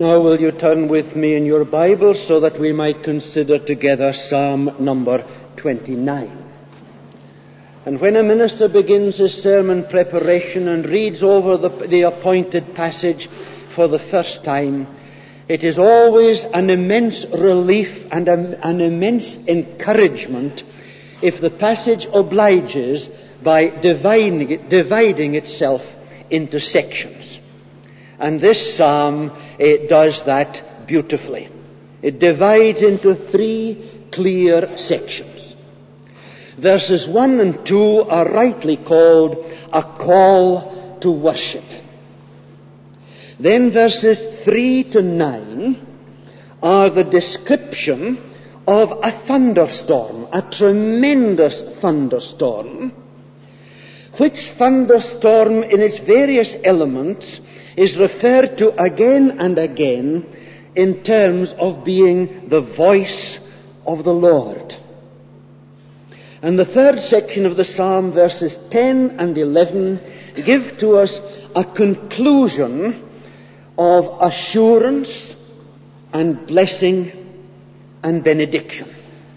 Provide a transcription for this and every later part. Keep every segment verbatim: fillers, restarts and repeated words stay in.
Now will you turn with me in your Bible so that we might consider together Psalm number twenty-nine. And when a minister begins his sermon preparation and reads over the, the appointed passage for the first time, it is always an immense relief and a, an immense encouragement if the passage obliges by dividing, it, dividing itself into sections. And this psalm it does that beautifully. It divides into three clear sections. Verses one and two are rightly called a call to worship. Then verses three to nine are the description of a thunderstorm, a tremendous thunderstorm, which thunderstorm in its various elements is referred to again and again in terms of being the voice of the Lord. And the third section of the psalm, verses ten and eleven, give to us a conclusion of assurance and blessing and benediction.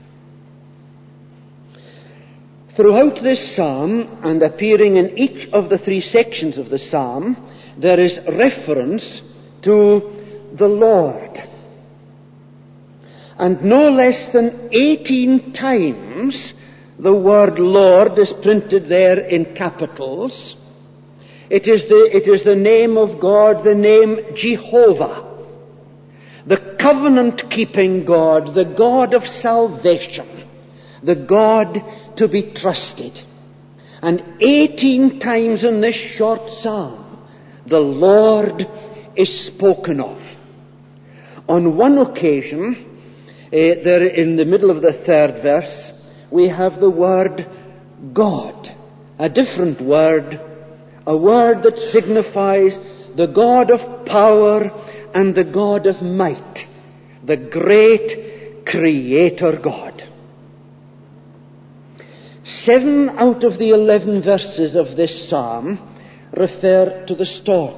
Throughout this psalm, and appearing in each of the three sections of the psalm, there is reference to the Lord. And no less than eighteen times the word Lord is printed there in capitals. It is the, it is the name of God, the name Jehovah, the covenant-keeping God, the God of salvation, the God to be trusted. And eighteen times in this short psalm, the Lord is spoken of. On one occasion, uh, there in the middle of the third verse, we have the word God, a different word, a word that signifies the God of power and the God of might, the great Creator God. Seven out of the eleven verses of this psalm refer to the storm.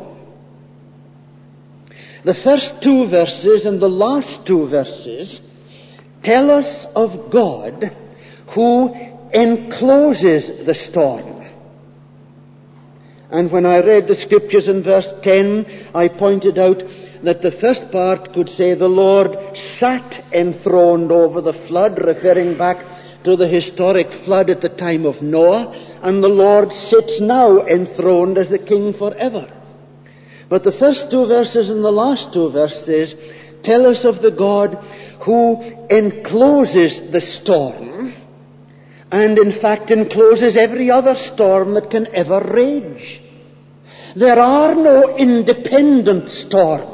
The first two verses and the last two verses tell us of God who encloses the storm. And when I read the scriptures in verse ten, I pointed out that the first part could say the Lord sat enthroned over the flood, referring back to the historic flood at the time of Noah, and the Lord sits now enthroned as the King forever. But the first two verses and the last two verses tell us of the God who encloses the storm, and in fact encloses every other storm that can ever rage. There are no independent storms.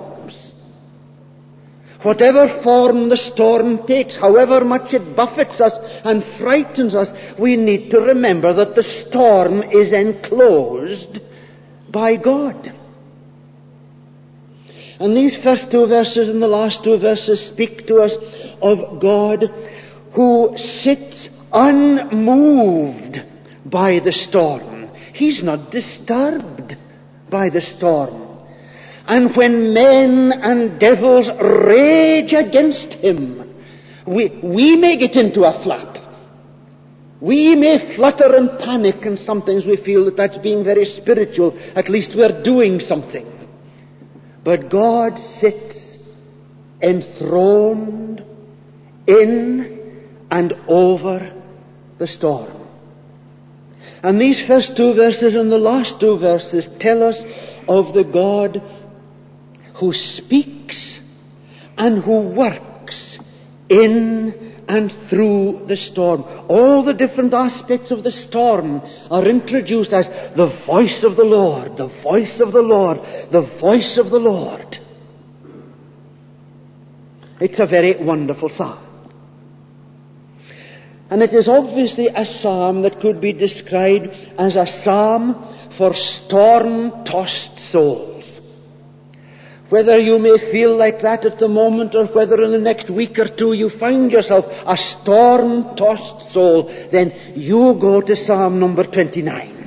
Whatever form the storm takes, however much it buffets us and frightens us, we need to remember that the storm is enclosed by God. And these first two verses and the last two verses speak to us of God who sits unmoved by the storm. He's not disturbed by the storm. And when men and devils rage against him, we, we may get into a flap. We may flutter and panic, and sometimes we feel that that's being very spiritual. At least we're doing something. But God sits enthroned in and over the storm. And these first two verses and the last two verses tell us of the God who speaks and who works in and through the storm. All the different aspects of the storm are introduced as the voice of the Lord, the voice of the Lord, the voice of the Lord. It's a very wonderful psalm. And it is obviously a psalm that could be described as a psalm for storm-tossed souls. Whether you may feel like that at the moment, or whether in the next week or two you find yourself a storm-tossed soul, then you go to Psalm number twenty-nine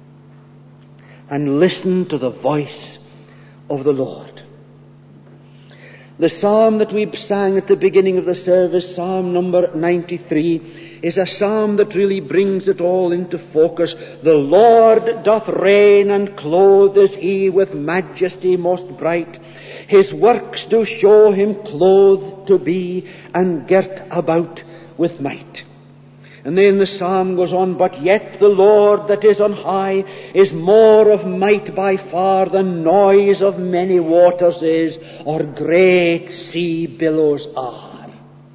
and listen to the voice of the Lord. The psalm that we sang at the beginning of the service, Psalm number ninety-three, is a psalm that really brings it all into focus. The Lord doth reign, and clothed is he with majesty most bright. His works do show him clothed to be, and girt about with might. And then the psalm goes on, but yet the Lord that is on high is more of might by far than noise of many waters is, or great sea billows are.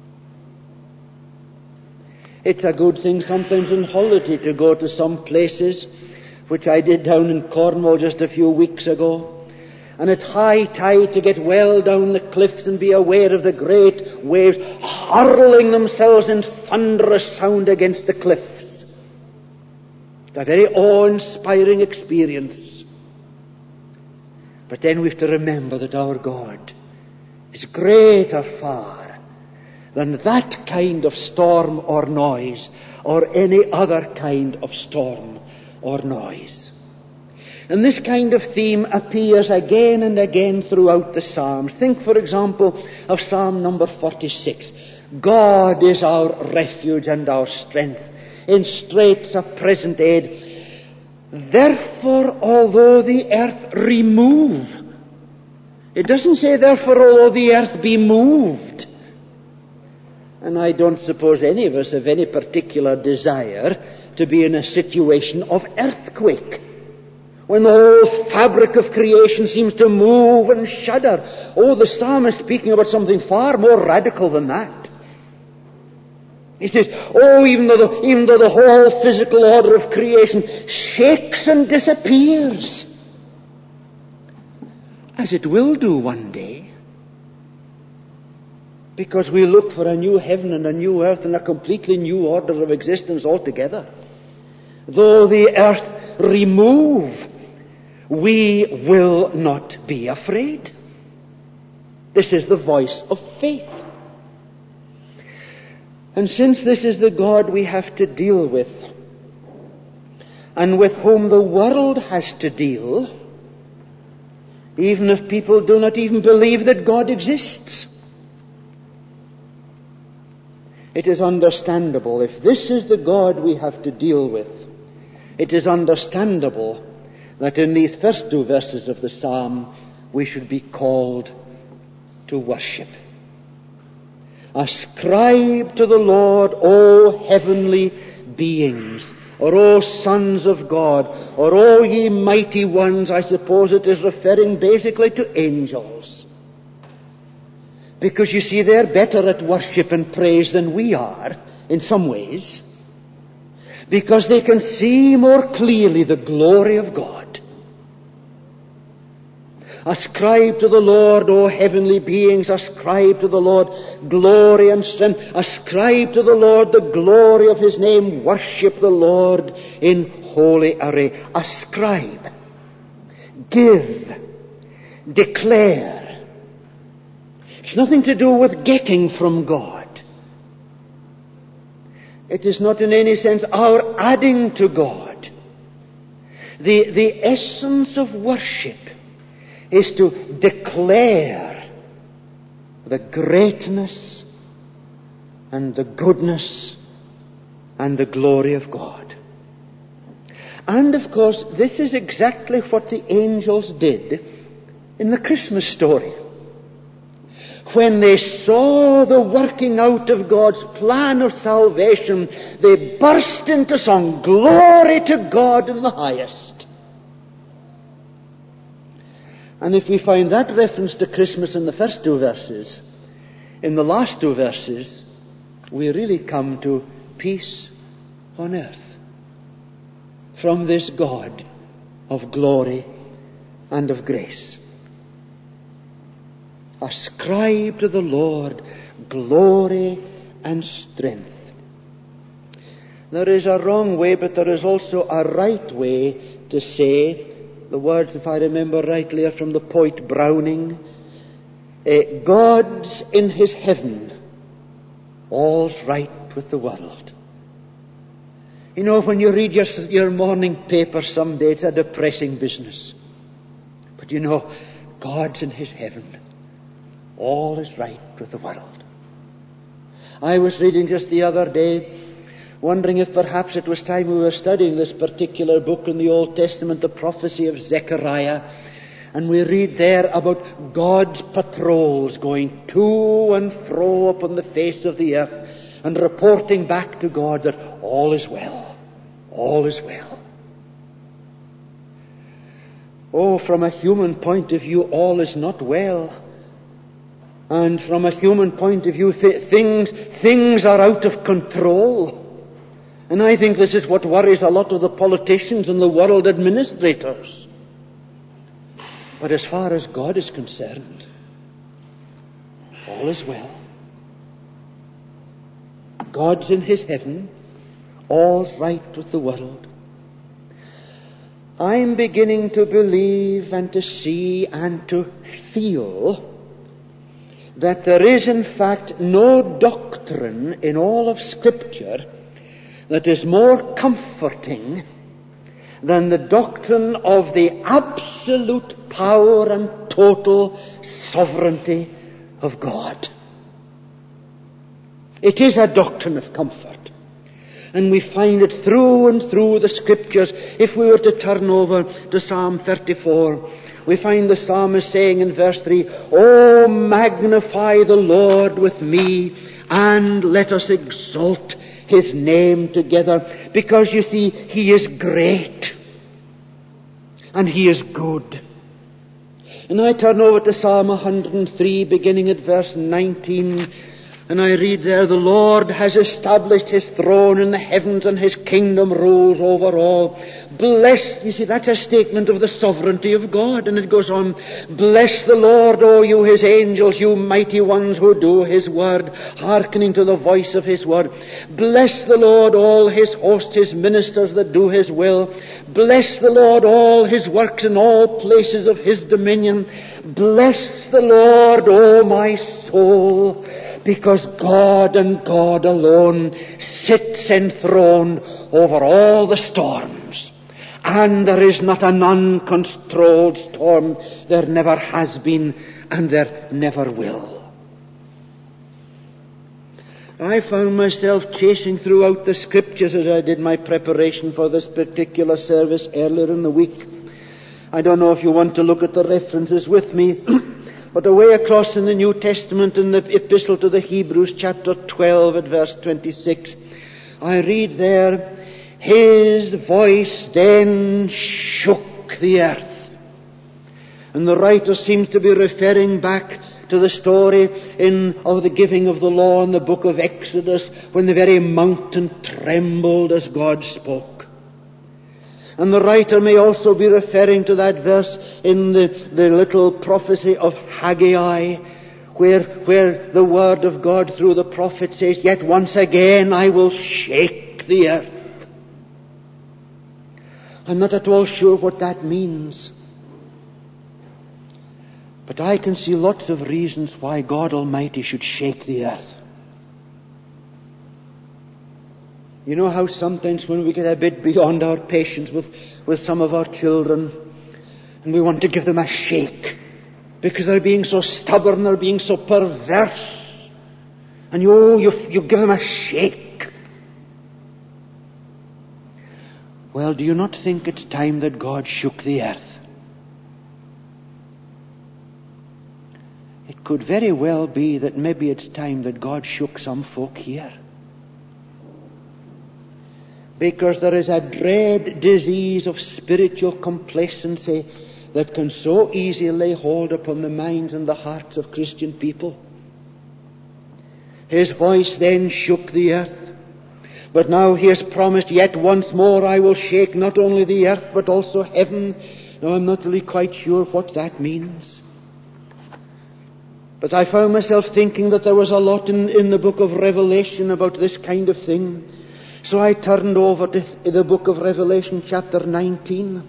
It's a good thing sometimes on holiday to go to some places, which I did down in Cornwall just a few weeks ago. And at high tide to get well down the cliffs and be aware of the great waves hurling themselves in thunderous sound against the cliffs. A very awe-inspiring experience. But then we have to remember that our God is greater far than that kind of storm or noise, or any other kind of storm or noise. And this kind of theme appears again and again throughout the Psalms. Think, for example, of Psalm number forty-six. God is our refuge and our strength, in straits a present aid. Therefore, although the earth remove, it doesn't say, therefore, although the earth be moved. And I don't suppose any of us have any particular desire to be in a situation of earthquake, when the whole fabric of creation seems to move and shudder. Oh, the psalm is speaking about something far more radical than that. He says, oh, even though the, even though the whole physical order of creation shakes and disappears, as it will do one day, because we look for a new heaven and a new earth and a completely new order of existence altogether. Though the earth remove, we will not be afraid. This is the voice of faith. And since this is the God we have to deal with, and with whom the world has to deal, even if people do not even believe that God exists, it is understandable, if this is the God we have to deal with, it is understandable that in these first two verses of the psalm we should be called to worship. Ascribe to the Lord, O heavenly beings, or O sons of God, or O ye mighty ones. I suppose it is referring basically to angels. Because you see, they're better at worship and praise than we are, in some ways. Because they can see more clearly the glory of God. Ascribe to the Lord, O heavenly beings, ascribe to the Lord glory and strength. Ascribe to the Lord the glory of His name. Worship the Lord in holy array. Ascribe, give, declare. It's nothing to do with getting from God. It is not in any sense our adding to God. The, the essence of worship is to declare the greatness and the goodness and the glory of God. And of course, this is exactly what the angels did in the Christmas story. When they saw the working out of God's plan of salvation, they burst into song, glory to God in the highest. And if we find that reference to Christmas in the first two verses, in the last two verses, we really come to peace on earth from this God of glory and of grace. Ascribe to the Lord glory and strength. There is a wrong way, but there is also a right way to say, the words, if I remember rightly, are from the poet Browning. Uh, God's in His heaven, all's right with the world. You know, when you read your, your morning paper someday, it's a depressing business. But you know, God's in His heaven, all is right with the world. I was reading just the other day, wondering if perhaps it was time we were studying this particular book in the Old Testament, the prophecy of Zechariah. And we read there about God's patrols going to and fro upon the face of the earth and reporting back to God that all is well. All is well. Oh, from a human point of view, all is not well. And from a human point of view, th- things, things are out of control. And I think this is what worries a lot of the politicians and the world administrators. But as far as God is concerned, all is well. God's in his heaven. All's right with the world. I'm beginning to believe and to see and to feel that there is in fact no doctrine in all of Scripture that is more comforting than the doctrine of the absolute power and total sovereignty of God. It is a doctrine of comfort. And we find it through and through the Scriptures. If we were to turn over to Psalm thirty-four, we find the psalmist saying in verse three, "Oh, magnify the Lord with me, and let us exalt his name together." Because you see, he is great. And he is good. And I turn over to Psalm one hundred three, beginning at verse nineteen. And I read there, "The Lord has established his throne in the heavens, and his kingdom rules over all. Bless," you see, that's a statement of the sovereignty of God. And it goes on, "Bless the Lord, O you his angels, you mighty ones who do his word, hearkening to the voice of his word. Bless the Lord, all his host, his ministers that do his will. Bless the Lord, all his works in all places of his dominion. Bless the Lord, O my soul, because God and God alone sits enthroned over all the storms. And there is not an uncontrolled storm. There never has been, and there never will." I found myself chasing throughout the Scriptures as I did my preparation for this particular service earlier in the week. I don't know if you want to look at the references with me, but away across in the New Testament, in the Epistle to the Hebrews, chapter twelve, at verse twenty-six, I read there, "His voice then shook the earth." And the writer seems to be referring back to the story in of the giving of the law in the book of Exodus, when the very mountain trembled as God spoke. And the writer may also be referring to that verse in the, the little prophecy of Haggai, where, where the word of God through the prophet says, "Yet once again I will shake the earth." I'm not at all sure what that means. But I can see lots of reasons why God Almighty should shake the earth. You know how sometimes when we get a bit beyond our patience with, with some of our children, and we want to give them a shake, because they're being so stubborn, they're being so perverse, and you, oh, you, you give them a shake. Well, do you not think it's time that God shook the earth? It could very well be that maybe it's time that God shook some folk here. Because there is a dread disease of spiritual complacency that can so easily lay hold upon the minds and the hearts of Christian people. His voice then shook the earth. But now he has promised, "Yet once more I will shake not only the earth but also heaven." Now I'm not really quite sure what that means. But I found myself thinking that there was a lot in, in the book of Revelation about this kind of thing. So I turned over to the book of Revelation chapter nineteen.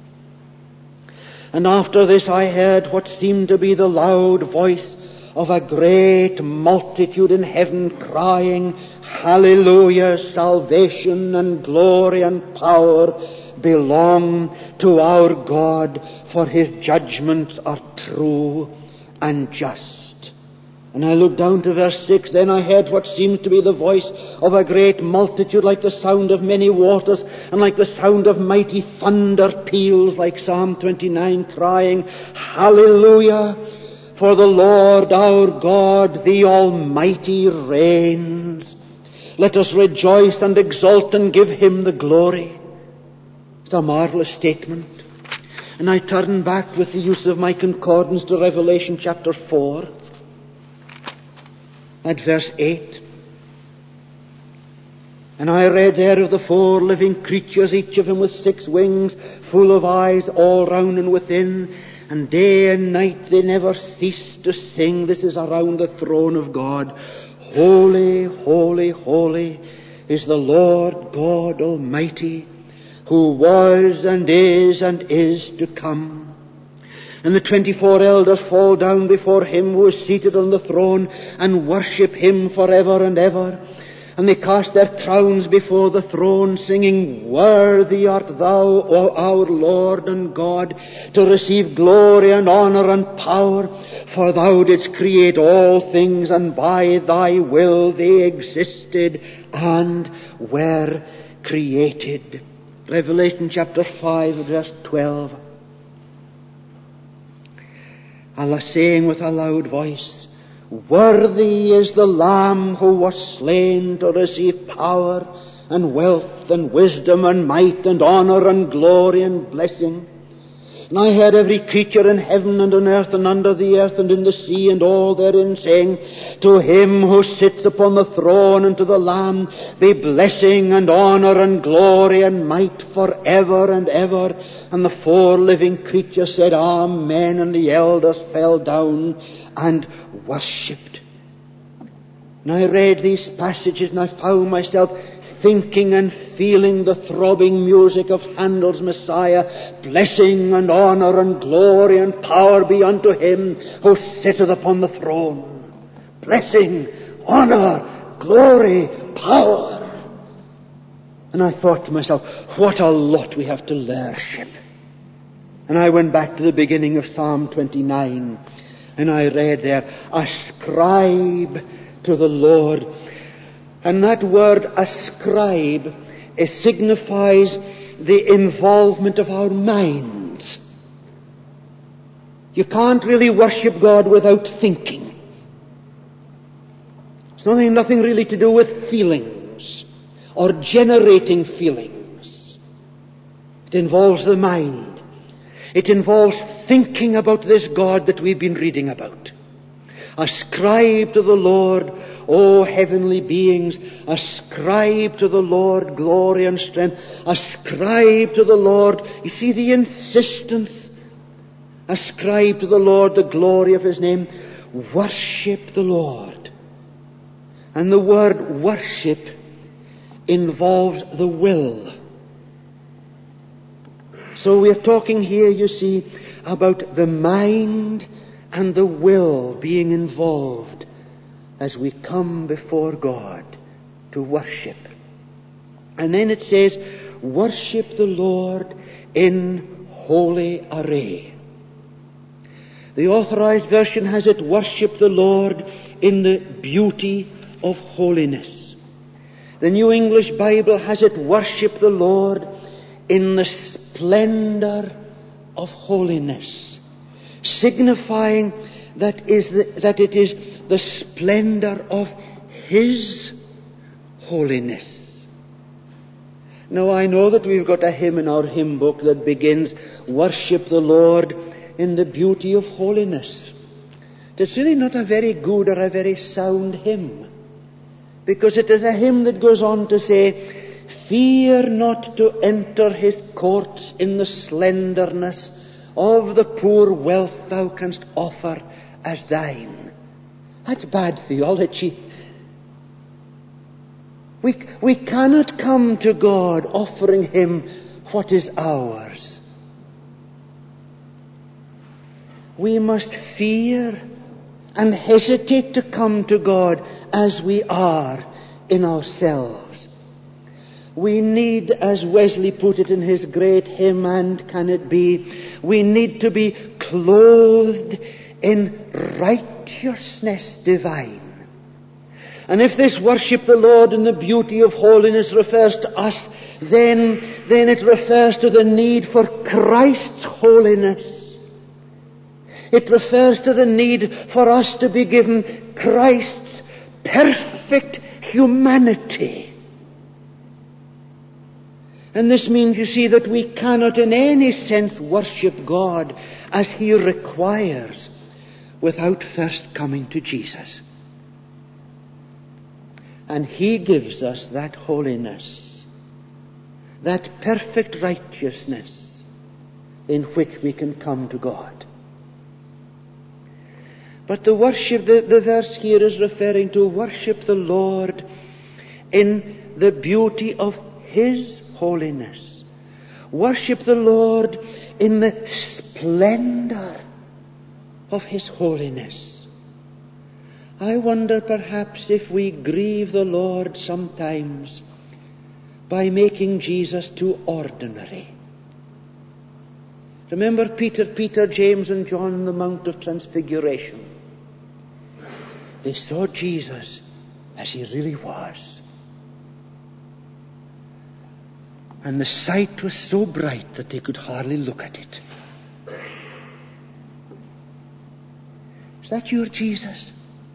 And after this I heard what seemed to be the loud voice of a great multitude in heaven crying, "Hallelujah, salvation and glory and power belong to our God, for his judgments are true and just." And I looked down to verse six. Then I heard what seemed to be the voice of a great multitude, like the sound of many waters, and like the sound of mighty thunder peals, like Psalm twenty-nine, crying, Hallelujah! For the Lord our God, the Almighty, reigns. Let us rejoice and exult and give Him the glory. It's a marvelous statement. And I turn back with the use of my concordance to Revelation chapter four. At verse eight. And I read there of the four living creatures, each of them with six wings, full of eyes all round and within, and day and night they never cease to sing. This is around the throne of God. Holy, holy, holy is the Lord God Almighty, who was and is and is to come. And the twenty-four elders fall down before Him who is seated on the throne and worship Him forever and ever. And they cast their crowns before the throne, singing, Worthy art thou, O our Lord and God, to receive glory and honor and power, for thou didst create all things, and by thy will they existed and were created. Revelation chapter five, verse twelve. Allah saying with a loud voice, Worthy is the Lamb who was slain to receive power and wealth and wisdom and might and honor and glory and blessing. And I heard every creature in heaven and on earth and under the earth and in the sea and all therein saying, To Him who sits upon the throne and to the Lamb be blessing and honor and glory and might forever and ever. And the four living creatures said, Amen. And the elders fell down and worshipped. And I read these passages and I found myself thinking and feeling the throbbing music of Handel's Messiah. Blessing and honor and glory and power be unto Him who sitteth upon the throne. Blessing, honor, glory, power. And I thought to myself, what a lot we have to worship. And I went back to the beginning of Psalm twenty-nine, and I read there, Ascribe to the Lord. And that word ascribe, it signifies the involvement of our minds. You can't really worship God without thinking. It's nothing, nothing really to do with feelings or generating feelings. It involves the mind. It involves thinking about this God that we've been reading about. Ascribe to the Lord, O heavenly beings, ascribe to the Lord glory and strength. Ascribe to the Lord, you see the insistence. Ascribe to the Lord the glory of His name. Worship the Lord. And the word worship involves the will. So we're talking here, you see, about the mind and the will being involved as we come before God to worship. And then it says, worship the Lord in holy array. The Authorized Version has it, worship the Lord in the beauty of holiness. The New English Bible has it, worship the Lord in the splendor of holiness, signifying that is the, that it is the splendor of His holiness. Now I know that we've got a hymn in our hymn book that begins, worship the Lord in the beauty of holiness. It's really not a very good or a very sound hymn, because it is a hymn that goes on to say, fear not to enter His courts in the slenderness of the poor wealth thou canst offer as thine. That's bad theology. We, we cannot come to God offering Him what is ours. We must fear and hesitate to come to God as we are in ourselves. We need, as Wesley put it in his great hymn, and can it be, we need to be clothed in right righteousness divine. And if this worship the Lord in the beauty of holiness refers to us, then, then it refers to the need for Christ's holiness. It refers to the need for us to be given Christ's perfect humanity. And this means, you see, that we cannot in any sense worship God as He requires without first coming to Jesus. And He gives us that holiness, that perfect righteousness in which we can come to God. But the worship, the, the verse here is referring to worship the Lord in the beauty of His holiness. Worship the Lord in the splendor of His holiness. I wonder perhaps if we grieve the Lord sometimes by making Jesus too ordinary. Remember Peter, Peter, James and John on the Mount of Transfiguration. They saw Jesus as He really was. And the sight was so bright that they could hardly look at it. Is that your Jesus?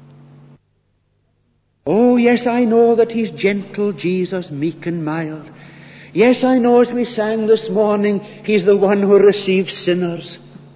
Oh, yes, I know that He's gentle, Jesus, meek and mild. Yes, I know, as we sang this morning, He's the one who receives sinners.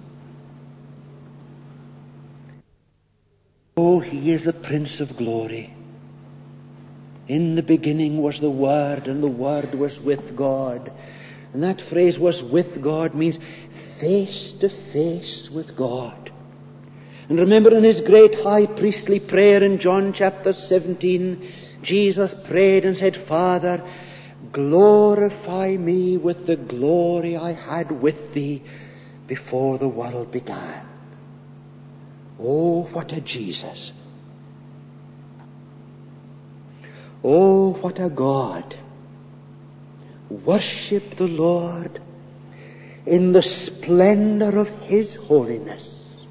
Oh, He is the Prince of Glory. In the beginning was the Word, and the Word was with God. And that phrase, "was with God," means face to face with God. And remember, in His great high priestly prayer in John chapter seventeen, Jesus prayed and said, "Father, glorify me with the glory I had with Thee before the world began." Oh, what a Jesus! Oh, what a God! Worship the Lord in the splendor of His holiness.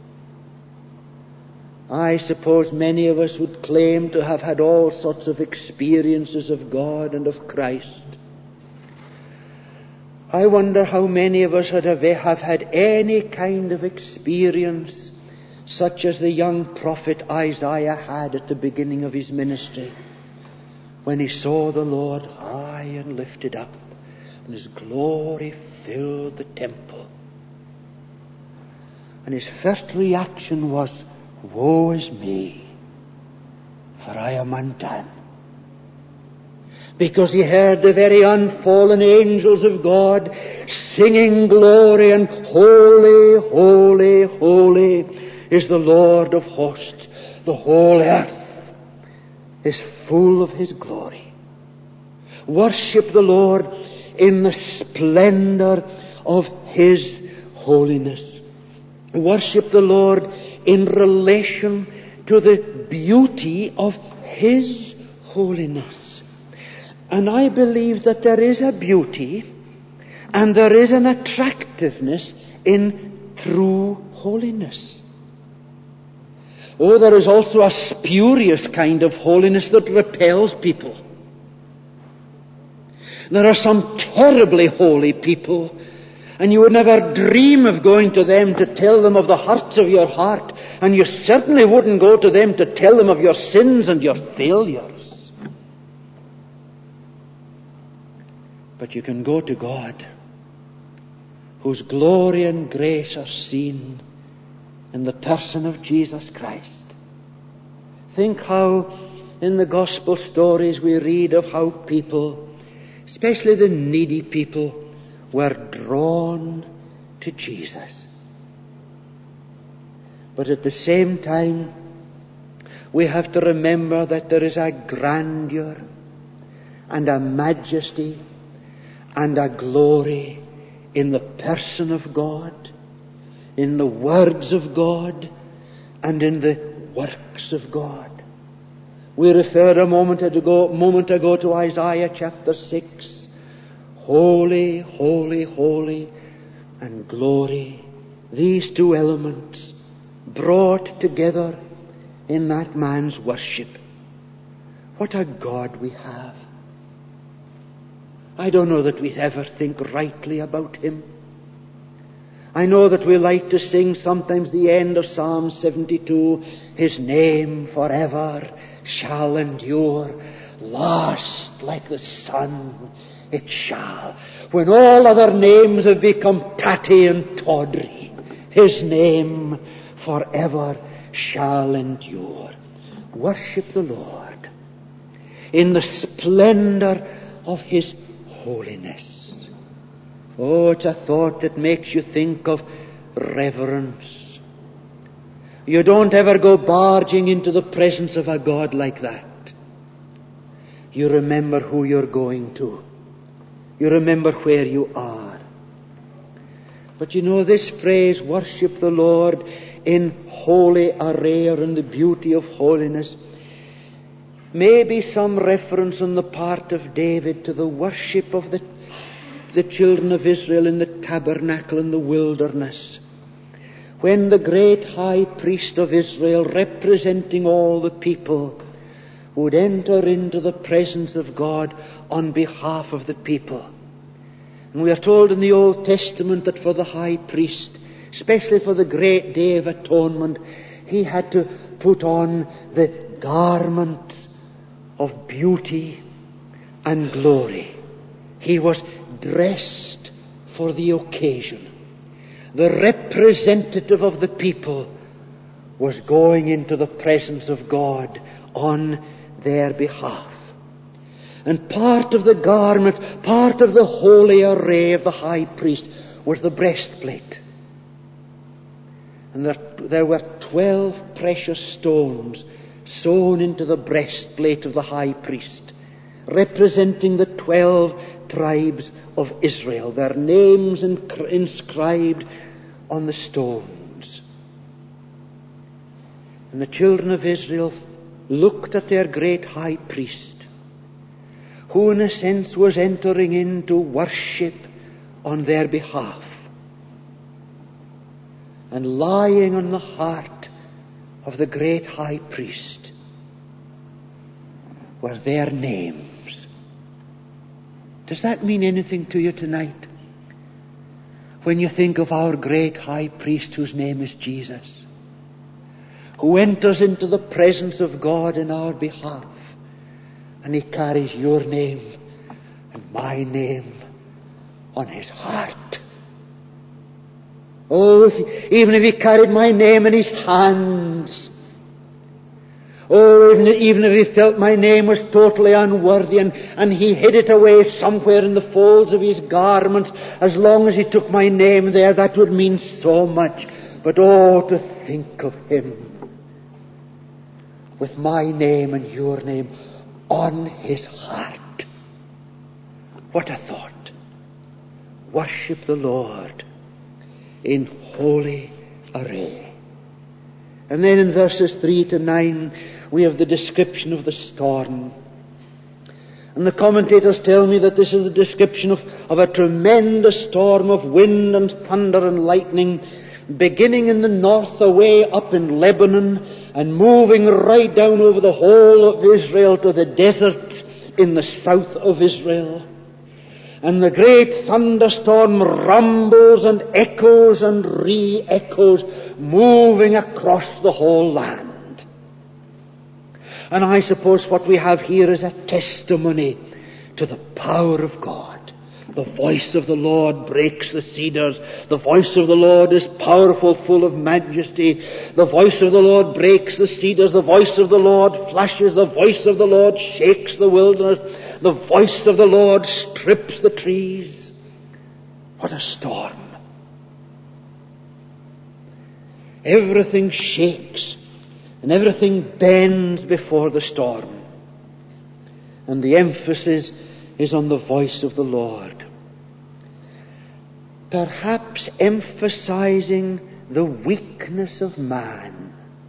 I suppose many of us would claim to have had all sorts of experiences of God and of Christ. I wonder how many of us have had any kind of experience such as the young prophet Isaiah had at the beginning of his ministry, when he saw the Lord high and lifted up, and His glory filled the temple. And his first reaction was, "Woe is me, for I am undone." Because he heard the very unfallen angels of God singing glory, and "Holy, holy, holy is the Lord of hosts. The whole earth is full of His glory." Worship the Lord in the splendor of His holiness. Worship the Lord in relation to the beauty of His holiness. And I believe that there is a beauty and there is an attractiveness in true holiness. Oh, there is also a spurious kind of holiness that repels people. There are some terribly holy people, and you would never dream of going to them to tell them of the hurts of your heart, and you certainly wouldn't go to them to tell them of your sins and your failures. But you can go to God, whose glory and grace are seen in the person of Jesus Christ. Think how in the gospel stories we read of how people, especially the needy people, were drawn to Jesus. But at the same time, we have to remember that there is a grandeur and a majesty and a glory in the person of God, in the words of God, and in the works of God. We referred a moment ago, moment ago to Isaiah chapter six. Holy, holy, holy, and glory. These two elements brought together in that man's worship. What a God we have. I don't know that we ever think rightly about him. I know that we like to sing sometimes the end of Psalm seventy-two, his name forever shall endure. Last like the sun it shall. When all other names have become tatty and tawdry, his name forever shall endure. Worship the Lord in the splendor of his holiness. Oh, it's a thought that makes you think of reverence. You don't ever go barging into the presence of a God like that. You remember who you're going to. You remember where you are. But you know this phrase, worship the Lord in holy array or in the beauty of holiness, may be some reference on the part of David to the worship of the, the children of Israel in the tabernacle in the wilderness. When the great high priest of Israel, representing all the people, would enter into the presence of God on behalf of the people. And we are told in the Old Testament that for the high priest, especially for the great day of atonement, he had to put on the garment of beauty and glory. He was dressed for the occasion. The representative of the people was going into the presence of God on their behalf. And part of the garments, part of the holy array of the high priest was the breastplate. And there, there were twelve precious stones sewn into the breastplate of the high priest, representing the twelve tribes of Israel, their names inscribed on the stones. And the children of Israel looked at their great high priest, who in a sense was entering into worship on their behalf. And lying on the heart of the great high priest were their names. Does that mean anything to you tonight? When you think of our great high priest whose name is Jesus, who enters into the presence of God in our behalf, and he carries your name and my name on his heart. Oh, if, even if he carried my name in his hands, oh, even, even if he felt my name was totally unworthy and, and he hid it away somewhere in the folds of his garments, as long as he took my name there, that would mean so much. But oh, to think of him with my name and your name on his heart. What a thought. Worship the Lord in holy array. And then in verses three to nine, we have the description of the storm. And the commentators tell me that this is a description of, of a tremendous storm of wind and thunder and lightning, beginning in the north away up in Lebanon and moving right down over the whole of Israel to the desert in the south of Israel. And the great thunderstorm rumbles and echoes and re-echoes, moving across the whole land. And I suppose what we have here is a testimony to the power of God. The voice of the Lord breaks the cedars. The voice of the Lord is powerful, full of majesty. The voice of the Lord breaks the cedars. The voice of the Lord flashes. The voice of the Lord shakes the wilderness. The voice of the Lord strips the trees. What a storm. Everything shakes and everything bends before the storm. And the emphasis is on the voice of the Lord. Perhaps emphasizing the weakness of man.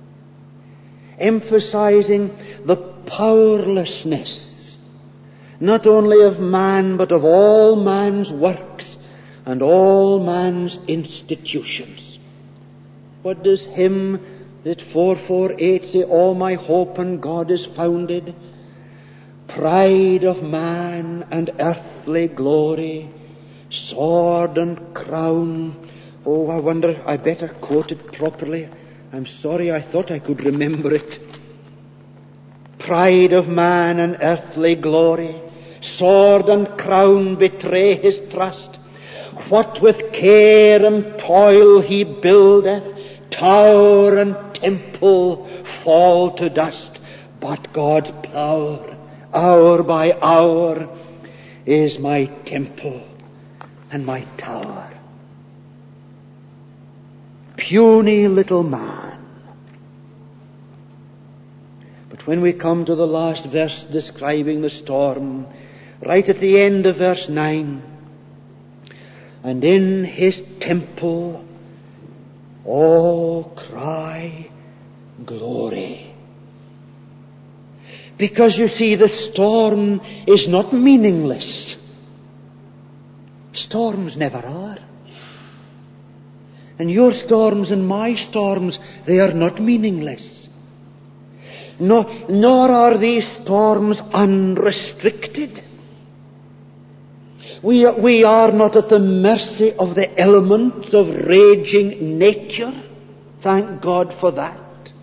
Emphasizing the powerlessness not only of man, but of all man's works and all man's institutions. What does hymn Did four forty-eight say, all my hope in God is founded? Pride of man and earthly glory, sword and crown. Oh, I wonder, I better quote it properly. I'm sorry, I thought I could remember it. Pride of man and earthly glory, sword and crown betray his trust. What with care and toil he buildeth, tower and temple fall to dust. But God's power, hour by hour, is my temple and my tower. Puny little man. But when we come to the last verse describing the storm, right at the end of verse nine, and in his temple all cry glory. Because you see, the storm is not meaningless. Storms never are. And your storms and my storms, they are not meaningless. No, nor are these storms unrestricted. We, we are not at the mercy of the elements of raging nature. Thank God for that.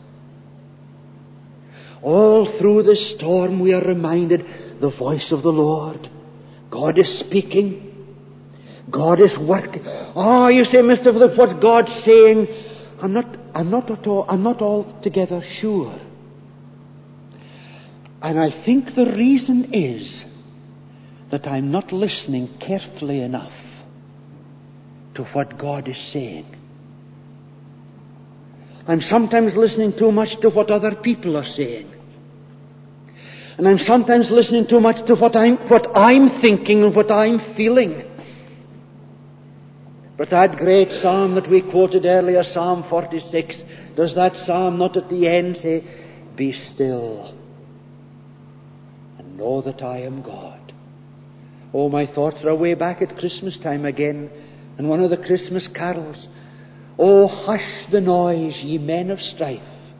All through the storm we are reminded the voice of the Lord. God is speaking. God is working. Oh, you say, Mister Philip, what's God saying? I'm not, I'm not at all, I'm not altogether sure. And I think the reason is that I'm not listening carefully enough to what God is saying. I'm sometimes listening too much to what other people are saying. And I'm sometimes listening too much to what I'm, what I'm thinking and what I'm feeling. But that great psalm that we quoted earlier, Psalm forty-six, does that psalm not at the end say, be still and know that I am God? Oh, my thoughts are way back at Christmas time again, and one of the Christmas carols. Oh, hush the noise, ye men of strife,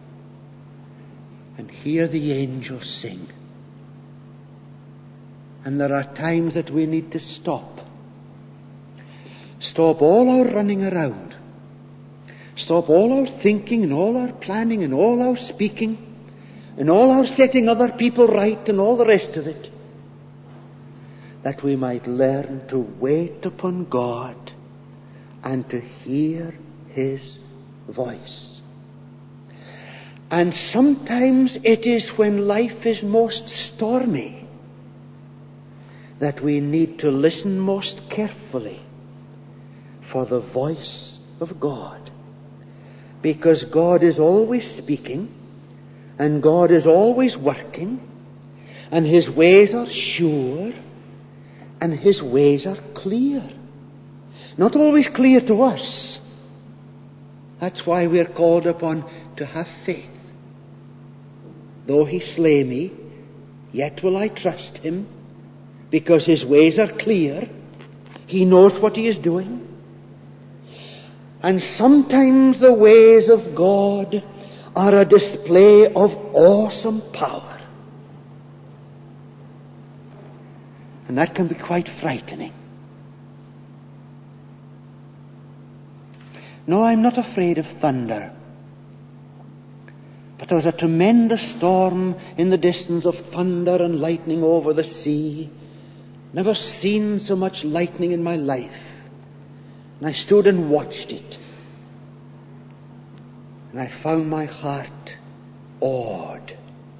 and hear the angels sing. And there are times that we need to stop. Stop all our running around. Stop all our thinking and all our planning and all our speaking and all our setting other people right and all the rest of it. That we might learn to wait upon God and to hear His voice. And sometimes it is when life is most stormy that we need to listen most carefully for the voice of God. Because God is always speaking, and God is always working, and His ways are sure, and His ways are clear. Not always clear to us. That's why we're called upon to have faith. Though He slay me, yet will I trust Him, because His ways are clear. He knows what He is doing. And sometimes the ways of God are a display of awesome power. And that can be quite frightening. No, I'm not afraid of thunder. But there was a tremendous storm in the distance of thunder and lightning over the sea. Never seen so much lightning in my life. And I stood and watched it. And I found my heart awed.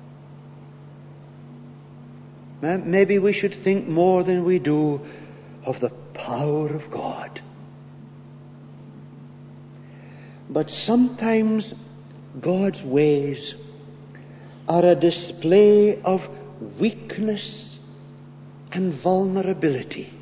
Maybe we should think more than we do of the power of God. But sometimes God's ways are a display of weakness and vulnerability.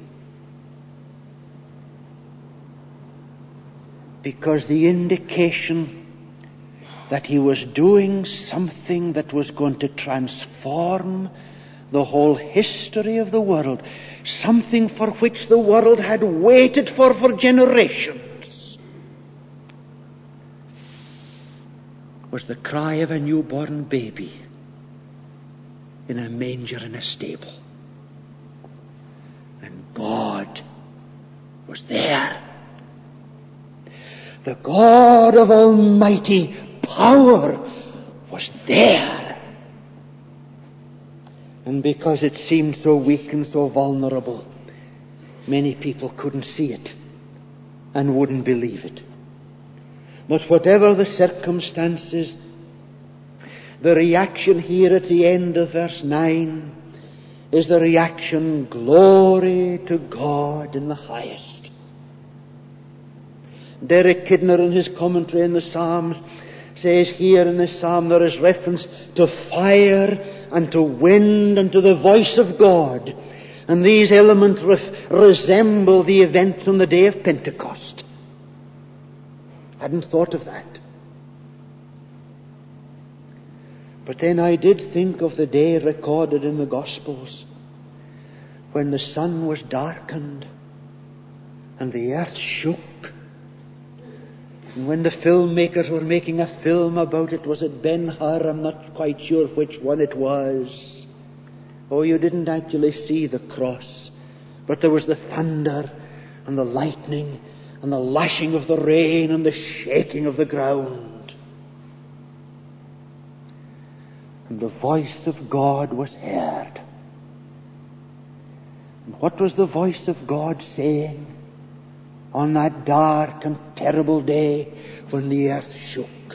Because the indication that He was doing something that was going to transform the whole history of the world, something for which the world had waited for for generations. was the cry of a newborn baby in a manger in a stable. And God was there. The God of almighty power was there. And because it seemed so weak and so vulnerable, many people couldn't see it and wouldn't believe it. But whatever the circumstances, the reaction here at the end of verse nine is the reaction, glory to God in the highest. Derek Kidner in his commentary in the Psalms says here in this psalm there is reference to fire and to wind and to the voice of God. And these elements re- resemble the events on the day of Pentecost. Hadn't thought of that. But then I did think of the day recorded in the Gospels when the sun was darkened and the earth shook. And when the filmmakers were making a film about it, was it Ben-Hur? I'm not quite sure which one it was. Oh, you didn't actually see the cross, but there was the thunder and the lightning and the lashing of the rain and the shaking of the ground. And the voice of God was heard. And what was the voice of God saying on that dark and terrible day when the earth shook?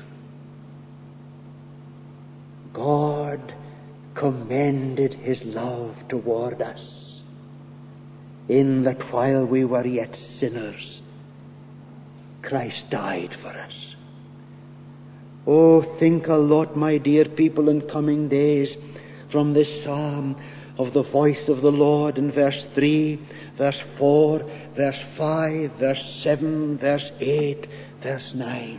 God commended his love toward us, in that while we were yet sinners, Christ died for us. Oh, think a lot, my dear people, in coming days from this psalm of the voice of the Lord in verse three, verse four, verse five, verse seven, verse eight, verse nine.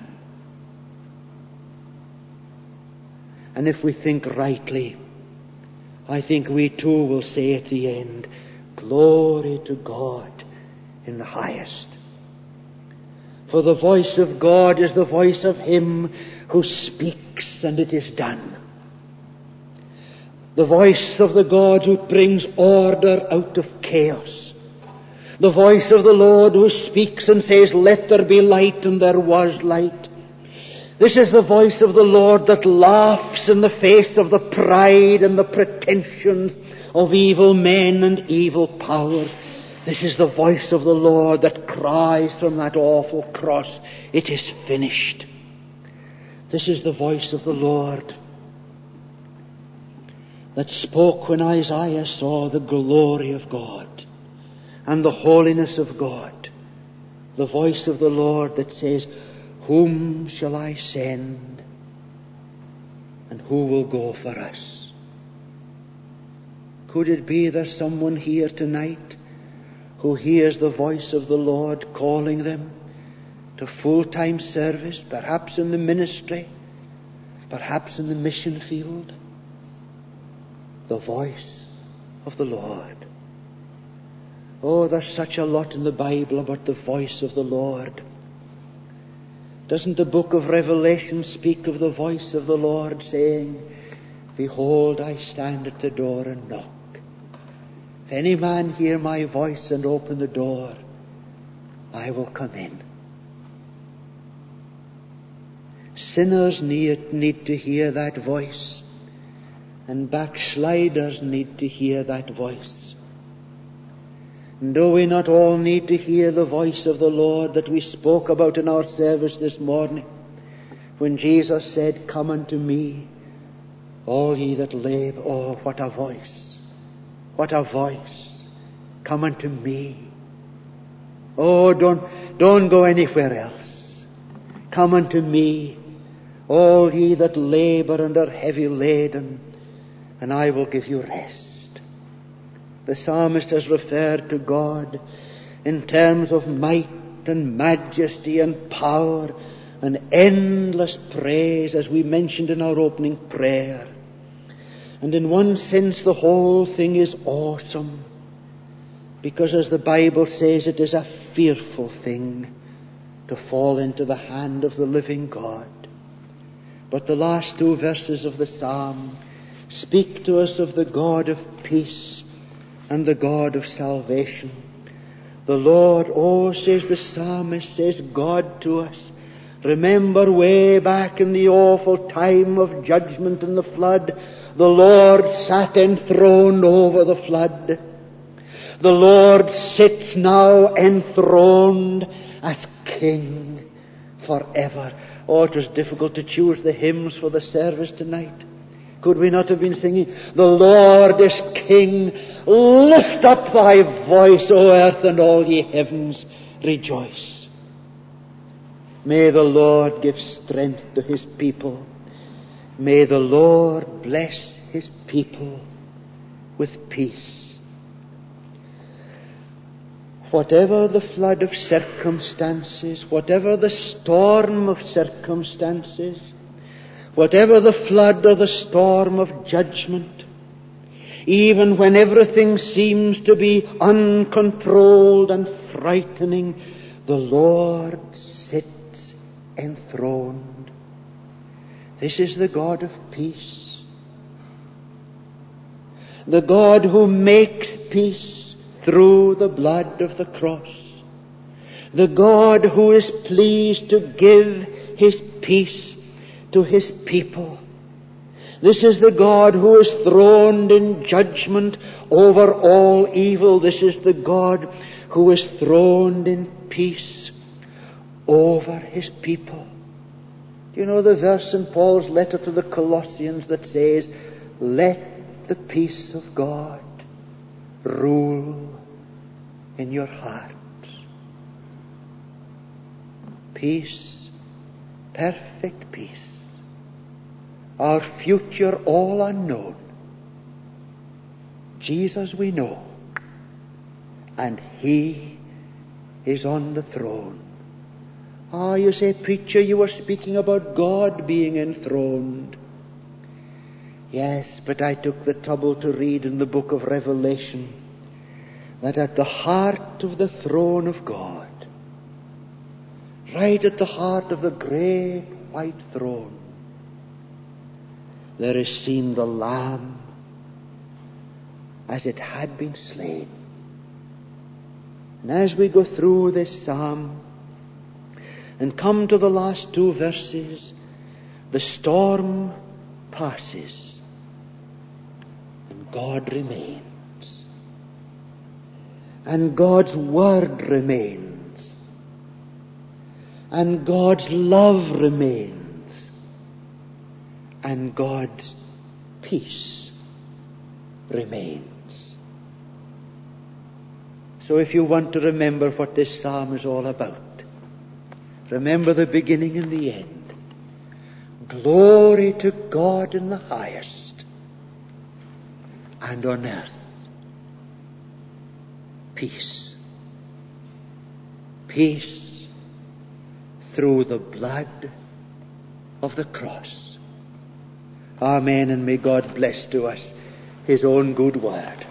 And if we think rightly, I think we too will say at the end, glory to God in the highest. For the voice of God is the voice of him who speaks and it is done. The voice of the God who brings order out of chaos. The voice of the Lord who speaks and says, let there be light, and there was light. This is the voice of the Lord that laughs in the face of the pride and the pretensions of evil men and evil powers. This is the voice of the Lord that cries from that awful cross, it is finished. This is the voice of the Lord that spoke when Isaiah saw the glory of God and the holiness of God. The voice of the Lord that says, whom shall I send, and who will go for us? Could it be there's someone here tonight who hears the voice of the Lord calling them to full-time service, perhaps in the ministry, perhaps in the mission field? The voice of the Lord. Oh, there's such a lot in the Bible about the voice of the Lord. Doesn't the book of Revelation speak of the voice of the Lord saying, behold, I stand at the door and knock. If any man hear my voice and open the door, I will come in. Sinners need, need to hear that voice, and backsliders need to hear that voice. And do we not all need to hear the voice of the Lord that we spoke about in our service this morning, when Jesus said, come unto me, all ye that labor. Oh, what a voice! What a voice! Come unto me. Oh, don't, don't go anywhere else. Come unto me, all ye that labor and are heavy laden, and I will give you rest. The psalmist has referred to God in terms of might and majesty and power and endless praise, as we mentioned in our opening prayer. And in one sense the whole thing is awesome, because as the Bible says, it is a fearful thing to fall into the hand of the living God. But the last two verses of the psalm speak to us of the God of peace and the God of salvation. The Lord, oh, says the psalmist, says God to us, remember way back in the awful time of judgment and the flood, the Lord sat enthroned over the flood. The Lord sits now enthroned as King forever. Oh, it was difficult to choose the hymns for the service tonight. Could we not have been singing, the Lord is King, lift up thy voice, O earth, and all ye heavens, rejoice. May the Lord give strength to his people. May the Lord bless his people with peace. Whatever the flood of circumstances, whatever the storm of circumstances, whatever the flood or the storm of judgment, even when everything seems to be uncontrolled and frightening, the Lord sits enthroned. This is the God of peace. The God who makes peace through the blood of the cross. The God who is pleased to give his peace to his people. This is the God who is throned in judgment over all evil. This is the God who is throned in peace over his people. Do you know the verse in Paul's letter to the Colossians that says, let the peace of God rule in your hearts. Peace, perfect peace. Our future all unknown. Jesus we know, and he is on the throne. Ah, you say, preacher, you were speaking about God being enthroned. Yes, but I took the trouble to read in the book of Revelation that at the heart of the throne of God, right at the heart of the great white throne, there is seen the Lamb as it had been slain. And as we go through this psalm and come to the last two verses, the storm passes and God remains. And God's word remains. And God's love remains. And God's peace remains. So if you want to remember what this psalm is all about, remember the beginning and the end. Glory to God in the highest, and on earth peace. Peace through the blood of the cross. Amen, and may God bless to us his own good word.